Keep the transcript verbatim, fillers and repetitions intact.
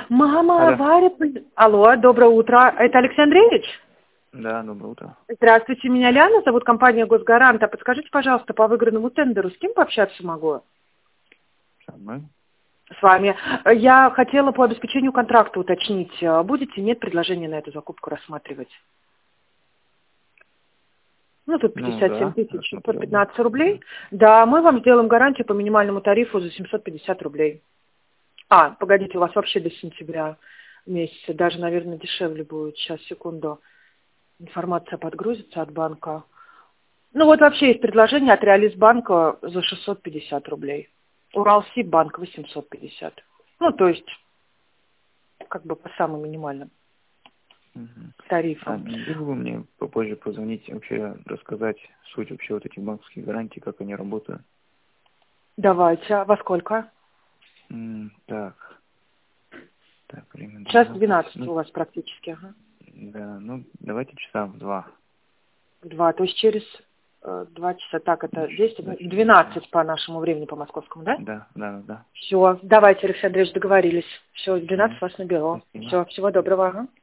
Мама, Алло. Варя... Алло, доброе утро. Это Алексей Андреевич? Да, доброе утро. Здравствуйте, меня Ляна, зовут компания «Госгарант». А подскажите, пожалуйста, по выигранному тендеру, с кем пообщаться могу? Со мной? С вами. Я хотела по обеспечению контракта уточнить, будете, нет предложения на эту закупку рассматривать? Ну, тут Ну пятьдесят семь да, тысяч шестьсот рассмотрел бы. пятнадцать рублей. Да, мы вам сделаем гарантию по минимальному тарифу за семьсот пятьдесят рублей. А, погодите, у вас вообще до сентября месяца, даже, наверное, дешевле будет. Сейчас, секунду. Информация подгрузится от банка. Ну, вот вообще есть предложение от Реализбанка за шестьсот пятьдесят рублей. Уралсиббанк восемьсот пятьдесят. Ну, то есть, как бы по самым минимальным Мгм. А тарифам. не могли бы вы мне попозже позвонить, вообще рассказать суть вообще вот этих банковских гарантий, как они работают? Давайте. А во сколько? М, Так, так, время Сейчас двенадцать. двенадцать Ну, у вас практически. Ага. да, ну, давайте часа в два. Два. То есть через э, два часа. Так, это Ч- десять, Да, ну, через два. двенадцать по нашему времени, по московскому, да? Да, да, да. Все. Давайте, Алексей Андреевич, договорились. Все, в двенадцать Мгм. вас наберу. Спасибо. Все, всего доброго. Ага.